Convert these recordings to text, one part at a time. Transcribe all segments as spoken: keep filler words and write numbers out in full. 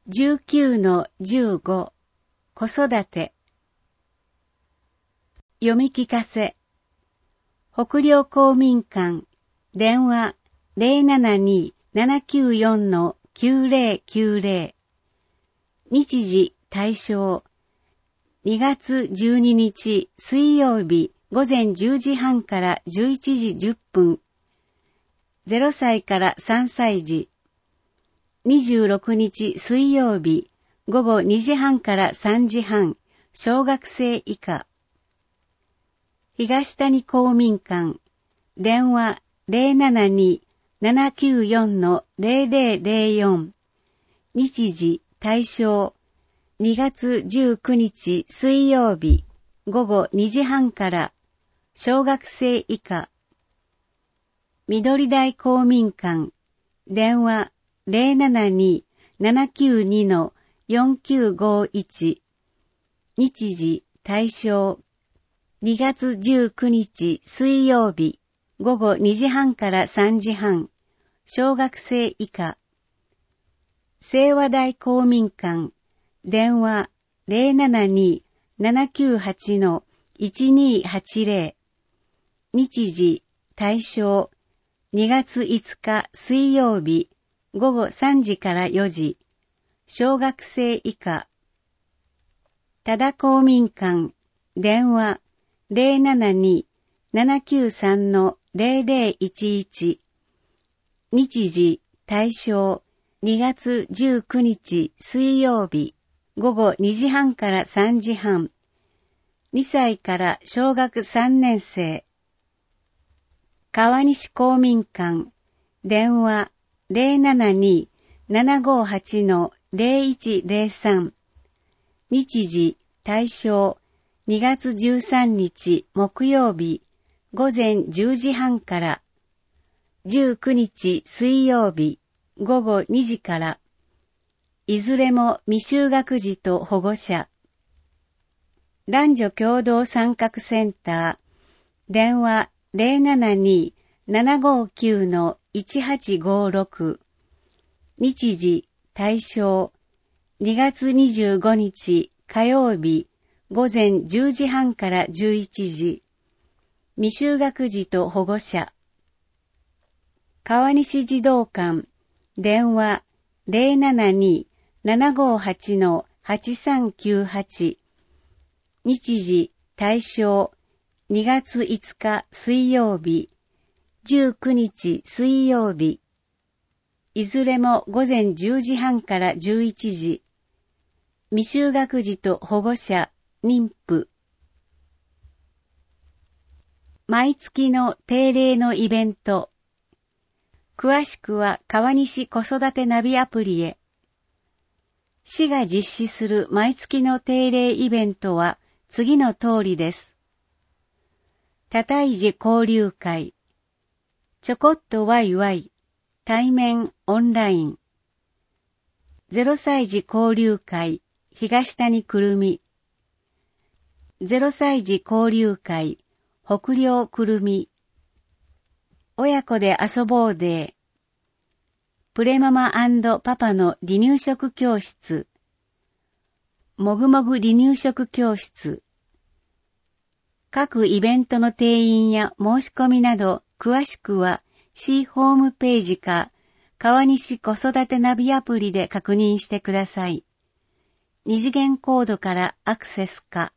じゅうきゅうのじゅうご 子育て読み聞かせ北陵公民館電話 ゼロななにーななきゅうよんのきゅうゼロきゅうゼロ 日時対象にがつじゅうににち水曜日午前じゅうじはんからじゅういちじじゅっぷんゼロさいからさんさい児にじゅうろくにち水曜日午後にじはんからさんじはん小学生以下東谷公民館電話 ゼロななにーななきゅうよんのゼロゼロゼロよん 日時対象にがつじゅうくにち水曜日午後にじはんから小学生以下緑台公民館電話 ゼロななにーななきゅうにのよんきゅうごいち 日時対象にがつじゅうくにち水曜日午後にじはんからさんじはん小学生以下清和台公民館電話 ゼロななにーななきゅうはちのいちにーはちゼロ 日時対象にがついつか水曜日午後さんじからよじ小学生以下多田公民館電話 ゼロななにーななきゅうさんのゼロゼロいちいち 日時対象にがつじゅうくにち水曜日午後にじはんからさんじはんにさいから小学さんねん生川西公民館電話 ゼロななにーななごはちのゼロいちゼロさん 日時対象にがつじゅうさんにち木曜日午前じゅうじはんからじゅうくにち水曜日午後にじからいずれも未就学児と保護者男女共同参画センター電話 ゼロななにーななごきゅうのいちはちごろく 日時対象にがつにじゅうごにち火曜日午前じゅうじはんからじゅういちじ未就学児と保護者川西児童館電話 ゼロななにーななごはちのはちさんきゅうはち 日時対象にがついつか水曜日じゅうくにち水曜日いずれも午前じゅうじはんからじゅういちじ未就学児と保護者妊婦毎月の定例のイベント詳しくは川西子育てナビアプリへ市が実施する毎月の定例イベントは次の通りです。多胎児交流会ちょこっとワイワイ対面オンラインゼロさい児交流会東谷くるみゼロさい児交流会北陵くるみ親子で遊ぼうデープレママ&パパの離乳食教室もぐもぐ離乳食教室各イベントの定員や申し込みなど詳しくは市ホームページか川西子育てナビアプリで確認してください。二次元コードからアクセスか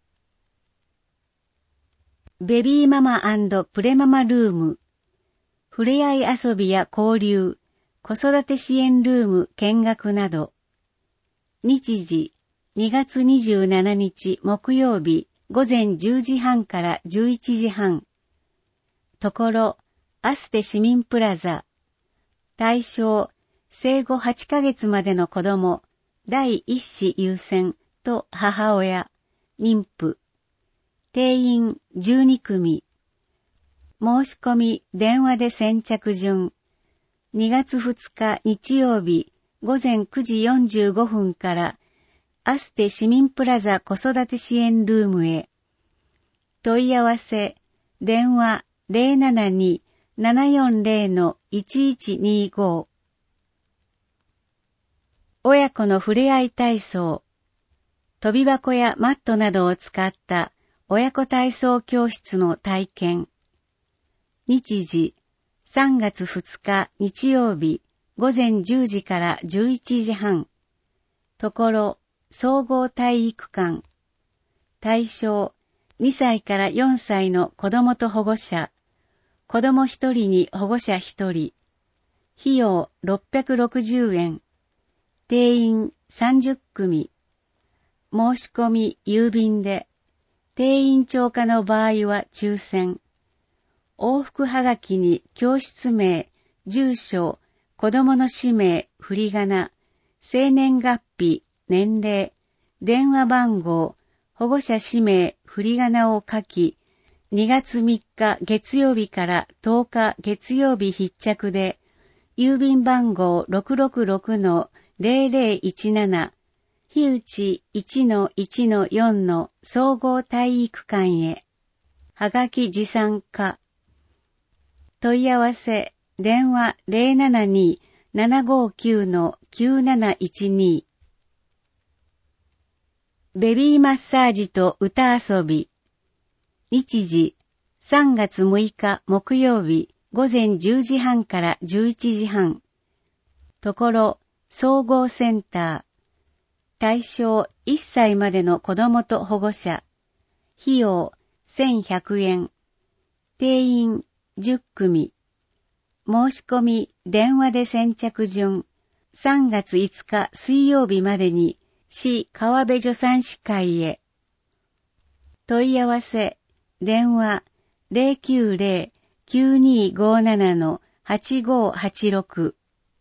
ベビーママ&プレママルームふれあい遊びや交流子育て支援ルーム見学など日時にがつにじゅうしちにち木曜日午前じゅうじはんからじゅういちじはんところアステ市民プラザ対象生後はちかげつまでの子供第一子優先と母親妊婦定員じゅうにくみ申し込み電話で先着順にがつふつか日曜日午前くじよんじゅうごふんからアステ市民プラザ子育て支援ルームへ問い合わせ電話 ゼロななにーななよんゼロのいちいちにご親子の触れ合い体操、飛び箱やマットなどを使った親子体操教室の体験。日時、さんがつふつか日曜日、午前じゅうじからじゅういちじはん。ところ、総合体育館。対象、にさいからよんさいの子供と保護者。子供ひとりに保護者ひとり。費用ろっぴゃくろくじゅうえん。定員さんじゅっくみ。申し込み郵便で。定員超過の場合は抽選。往復はがきに教室名、住所、子供の氏名、振り仮名、生年月日、年齢、電話番号、保護者氏名、振り仮名を書き、にがつみっか月曜日からとおか月曜日必着で、郵便番号 ろくろくろくのぜろぜろいちなな、日内 いちのいちのよん の総合体育館へ。はがき持参可。問い合わせ、電話 ゼロななに ななごきゅう のきゅうなないちに。ベビーマッサージと歌遊び。日時、さんがつむいか木曜日、午前じゅうじはんからじゅういちじはん。ところ、総合センター。対象いっさいまでの子供と保護者。費用せんひゃくえん。定員じゅっくみ。申し込み電話で先着順。さんがついつか水曜日までに市川辺助産師会へ。問い合わせ、電話 ゼロきゅうゼロ きゅうにーごーなな のはちごーはちろく。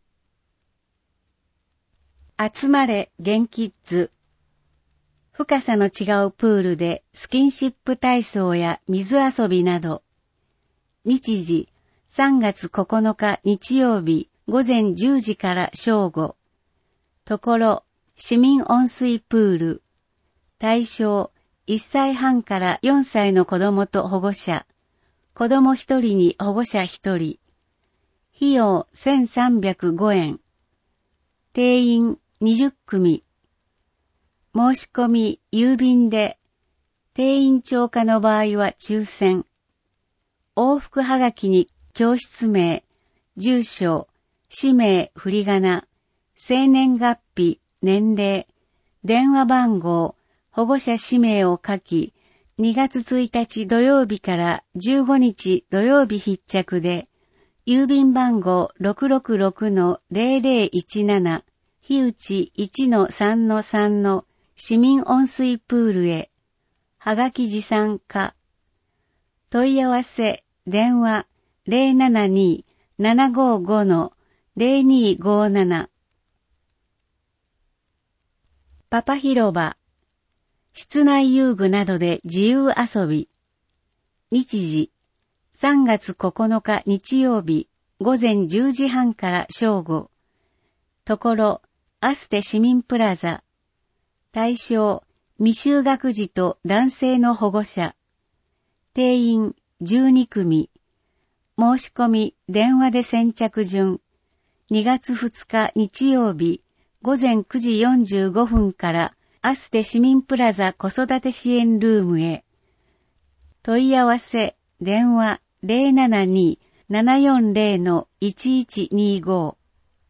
集まれ元キッズ。深さの違うプールでスキンシップ体操や水遊びなど。日時、さんがつここのか日曜日午前じゅうじから正午。ところ、市民温水プール。対象、いっさいはんからよんさいの子供と保護者。子供ひとりに保護者ひとり。費用せんさんびゃくごえん。定員にじゅっくみ。申し込み郵便で。定員超過の場合は抽選。往復はがきに教室名、住所、氏名振り仮名、生年月日、年齢、電話番号、保護者氏名を書き、にがつついたち土曜日からじゅうごにち土曜日必着で、郵便番号 ろくろくろくのぜろぜろいちなな、日内 いちのさんのさん の市民温水プールへ。はがき持参可。問い合わせ、電話 ゼロななに ななごご のぜろにごーなな。パパ広場。室内遊具などで自由遊び。日時、さんがつここのか日曜日、午前じゅうじはんから正午。ところ、アステ市民プラザ。対象、未就学児と男性の保護者。定員じゅうにくみ。申し込み電話で先着順。にがつふつか日曜日、午前くじよんじゅうごふんからアステ市民プラザ子育て支援ルームへ。問い合わせ、電話 ゼロななに ななよんゼロのいちいちにご。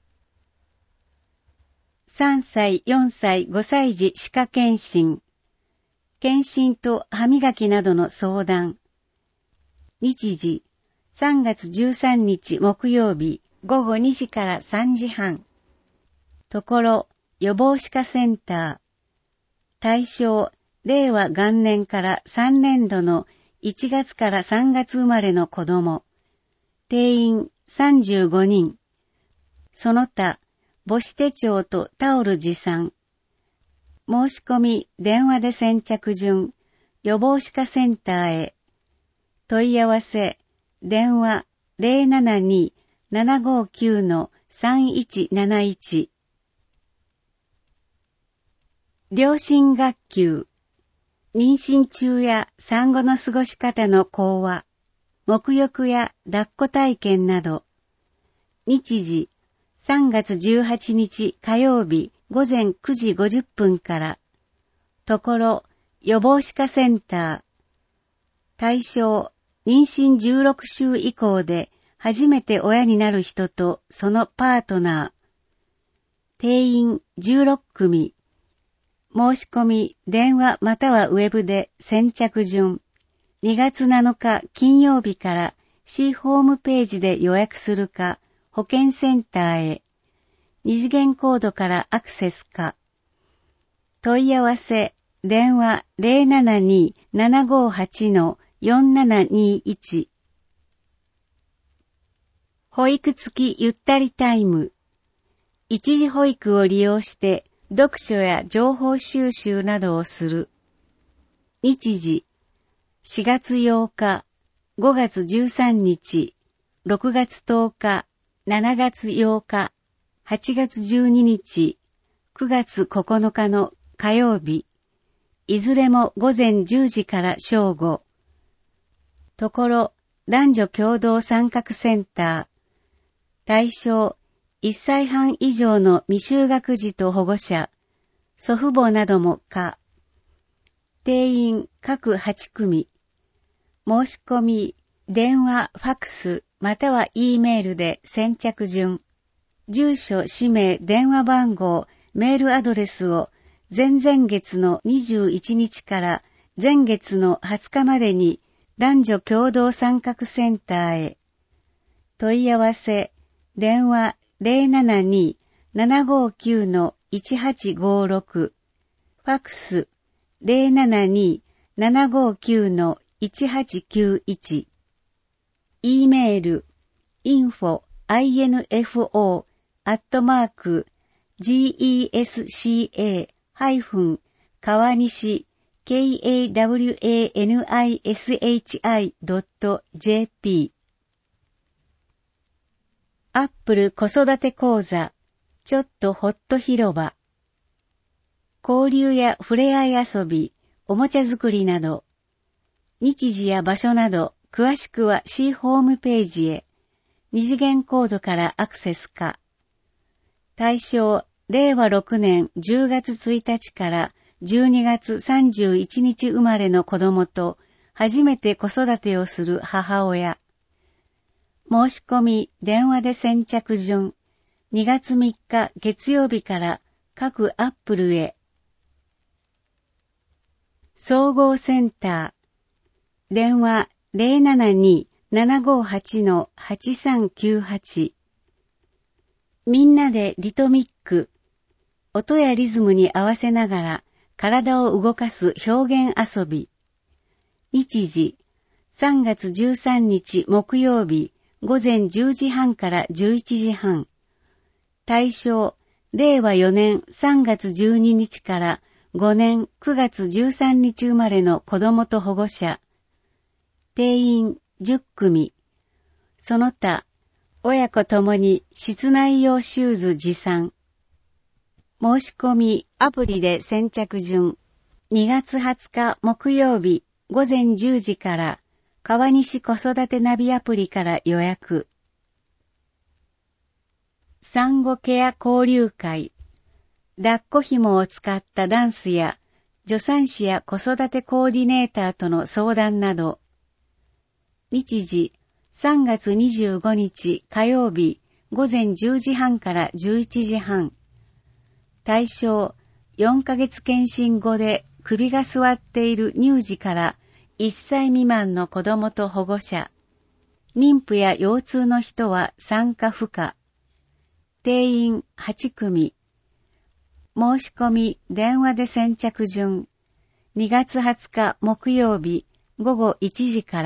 さんさい、よんさい、ごさい児歯科検診。検診と歯磨きなどの相談。日時、さんがつじゅうさんにち木曜日、ごごにじからさんじはん。ところ、予防歯科センター。対象、令和元年からさんねんどのいちがつからさんがつ生まれの子供。定員さんじゅうごにん。その他、母子手帳とタオル持参。申し込み電話で先着順。予防歯科センターへ。問い合わせ、電話 ゼロななに ななごきゅう のさんいちなないち。両親学級。妊娠中や産後の過ごし方の講話、沐浴や抱っこ体験など。日時、さんがつじゅうはちにち火曜日午前くじごじゅっぷんから、ところ予防歯科センター、対象妊娠じゅうろくしゅう以降で初めて親になる人とそのパートナー、定員じゅうろっくみ、申し込み電話またはウェブで先着順、にがつなのか金曜日から市ホームページで予約するか、保健センターへ、二次元コードからアクセスか、問い合わせ、電話 ゼロななに ななごはち よんななにいち。保育付きゆったりタイム。一時保育を利用して読書や情報収集などをする。日時、しがつようか、ごがつじゅうさんにち、ろくがつとおか、しちがつようか、はちがつじゅうににち、くがつここのかの火曜日、いずれも午前じゅうじから正午。ところ、男女共同参画センター。対象、いっさいはん以上の未就学児と保護者、祖父母なども可。定員各はちくみ。申し込み、電話、ファクス、または E メールで先着順。住所、氏名、電話番号、メールアドレスを前々月のにじゅういちにちから前月のはつかまでに男女共同参画センターへ。問い合わせ、電話 ゼロななに ななごきゅう いちはちごろく、ファックス ゼロななに ななごきゅう いちはちきゅういち、E メール インフォ アットマーク ジーイーエスシーエー 川西 ケーエーダブリューエーエヌアイエスエイチアイ ドット ジェーピー。アップル子育て講座、ちょっとほっと広場。交流や触れ合い遊び、おもちゃ作りなど、日時や場所など、詳しくは C ホームページへ、二次元コードからアクセスか。対象、れいわろくねんじゅうがつついたちからじゅうにがつさんじゅういちにち生まれの子供と、初めて子育てをする母親。申し込み、電話で先着順、にがつみっか月曜日から各アップルへ。総合センター、電話 ゼロななに ななごはち はちさんきゅうはち。みんなでリトミック、音やリズムに合わせながら体を動かす表現遊び。日時、さんがつじゅうさんにち木曜日、午前じゅうじはんからじゅういちじはん。対象、れいわよねんさんがつじゅうににちからごねんくがつじゅうさんにち生まれの子供と保護者。定員じゅっくみ。その他、親子ともに室内用シューズ持参。申し込み、アプリで先着順。にがつはつか木曜日、午前じゅうじから、川西子育てナビアプリから予約。産後ケア交流会。抱っこ紐を使ったダンスや、助産師や子育てコーディネーターとの相談など。日時、さんがつにじゅうごにち火曜日、午前じゅうじはんからじゅういちじはん。対象、よんかげつ健診後で首が座っている乳児からいっさい未満の子供と保護者。妊婦や腰痛の人は参加不可。定員はちくみ。申し込み、電話で先着順。にがつはつか木曜日、午後いちじから。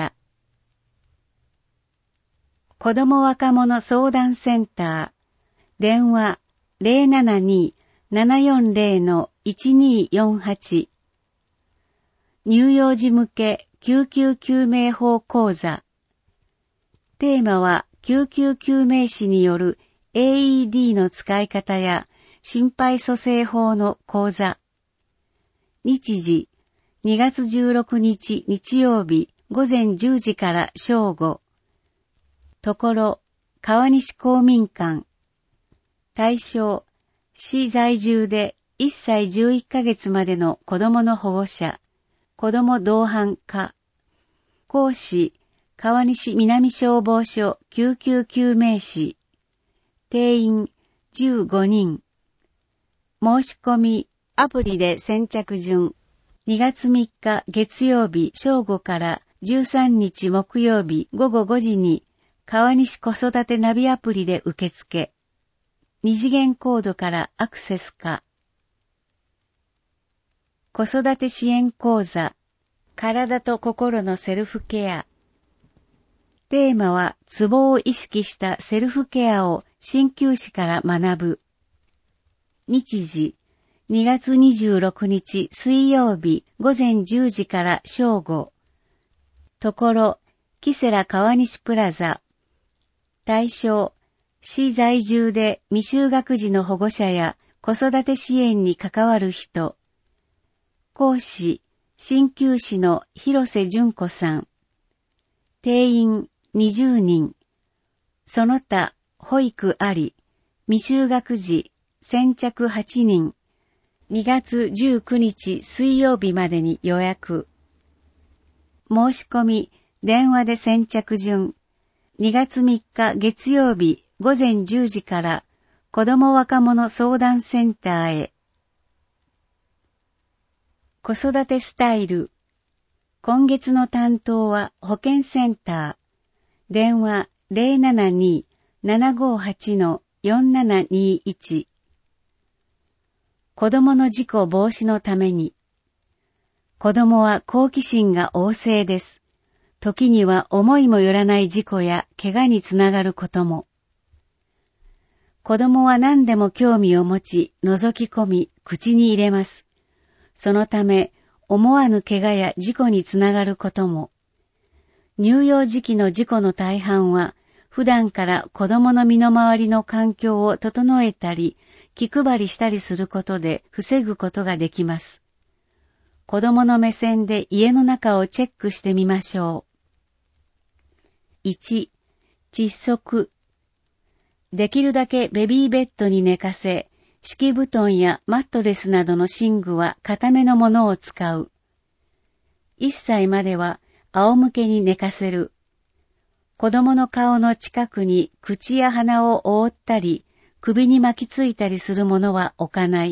子ども若者相談センター。電話ゼロななに ななよんゼロ いちによんはち。乳幼児向け救急救命法講座。テーマは救急救命士による エーイーディー の使い方や心肺蘇生法の講座。日時、にがつじゅうろくにち日曜日午前じゅうじから正午。ところ、川西公民館。対象、 市在住でいっさいじゅういっかげつまでの子供の保護者、子供同伴課、講師、川西南消防署救急救命士、定員じゅうごにん。申し込み、アプリで先着順、にがつみっか月曜日正午からじゅうさんにち木曜日午後ごじに、川西子育てナビアプリで受付。二次元コードからアクセスか。子育て支援講座、体と心のセルフケア。テーマは、ツボを意識したセルフケアを鍼灸師から学ぶ。日時、にがつにじゅうろくにち水曜日午前じゅうじから正午。ところ、キセラ川西プラザ。対象、市在住で未就学児の保護者や子育て支援に関わる人。講師、鍼灸師の広瀬純子さん。定員にじゅうにん。その他、保育あり、未就学児、先着はちにん。にがつじゅうくにち水曜日までに予約。申し込み、電話で先着順。にがつみっか月曜日午前じゅうじから子ども若者相談センターへ。子育てスタイル。今月の担当は保健センター。電話 ゼロななに ななごはち よんななにいち。子供の事故防止のために。子供は好奇心が旺盛です。時には思いもよらない事故や怪我につながることも。子供は何でも興味を持ち、覗き込み、口に入れます。そのため、思わぬ怪我や事故につながることも。乳幼児期の事故の大半は、普段から子供の身の回りの環境を整えたり、気配りしたりすることで防ぐことができます。子供の目線で家の中をチェックしてみましょう。いち、窒息。できるだけベビーベッドに寝かせ、敷布団やマットレスなどの寝具は固めのものを使う。いっさいまでは仰向けに寝かせる。子供の顔の近くに口や鼻を覆ったり、首に巻きついたりするものは置かない。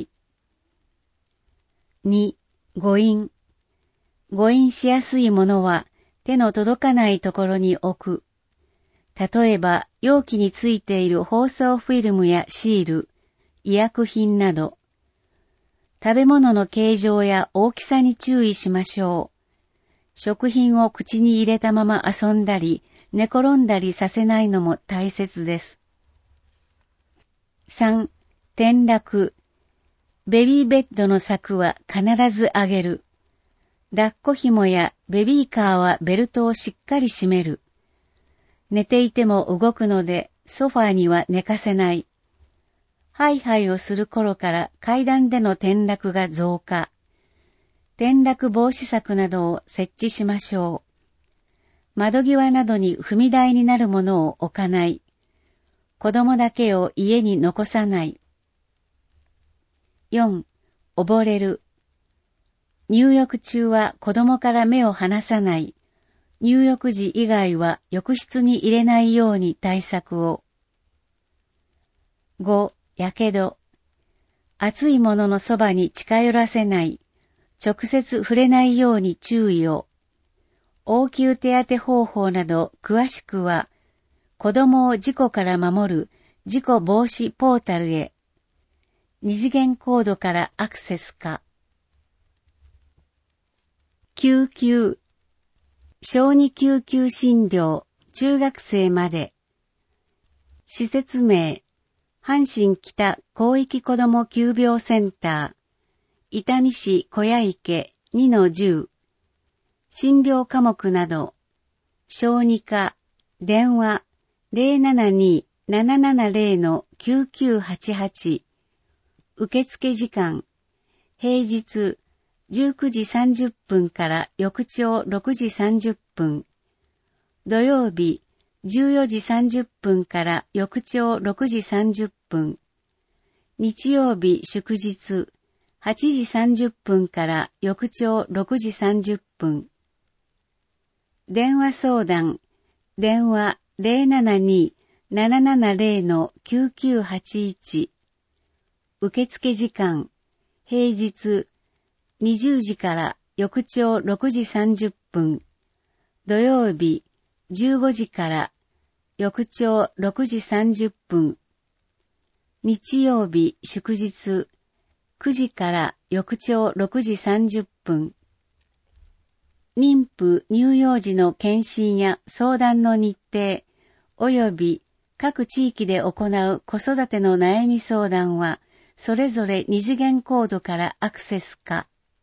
に、誤飲。誤飲しやすいものは手の届かないところに置く。例えば、容器についている包装フィルムやシール、医薬品など。食べ物の形状や大きさに注意しましょう。食品を口に入れたまま遊んだり、寝転んだりさせないのも大切です。さん、転落。ベビーベッドの柵は必ず上げる。抱っこ紐やベビーカーはベルトをしっかり締める。寝ていても動くのでソファーには寝かせない。ハイハイをする頃から階段での転落が増加。転落防止柵などを設置しましょう。窓際などに踏み台になるものを置かない。子供だけを家に残さない。よん、溺れる。入浴中は子供から目を離さない。入浴時以外は浴室に入れないように対策を。ご、やけど。熱いもののそばに近寄らせない。直接触れないように注意を。応急手当方法など詳しくは、子供を事故から守る事故防止ポータルへ。二次元コードからアクセスか。救急。小児救急診療、中学生まで。施設名、阪神北広域子ども急病センター、伊丹市小屋池 にのじゅう。診療科目など、小児科、電話 ゼロななに ななななゼロ きゅうきゅうはちはち。受付時間、平日じゅうくじさんじゅっぷんから翌朝ろくじさんじゅっぷん。土曜日じゅうよじさんじゅっぷんから翌朝ろくじさんじゅっぷん。 日曜日祝日はちじさんじゅっぷんから翌朝ろくじさんじゅっぷん。電話相談、電話 ゼロななに ななななゼロ きゅうきゅうはちいち。受付時間、平日にじゅうじから翌朝ろくじさんじゅっぷん。土曜日じゅうごじから翌朝ろくじさんじゅっぷん。日曜日祝日くじから翌朝ろくじさんじゅっぷん。妊婦乳幼児の検診や相談の日程、および各地域で行う子育ての悩み相談は、それぞれ二次元コードからアクセスか。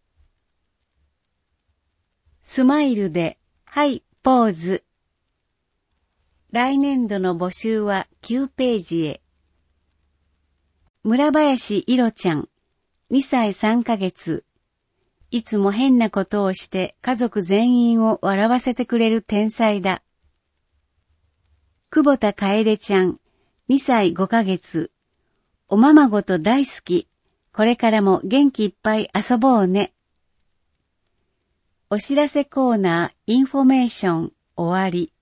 スマイルで、はい、ポーズ。来年度の募集はきゅうページへ。村林いろちゃん、にさいさんかげつ。いつも変なことをして家族全員を笑わせてくれる天才だ。久保田楓ちゃん、にさいごかげつ。おままごと大好き。これからも元気いっぱい遊ぼうね。お知らせコーナー、インフォメーション、終わり。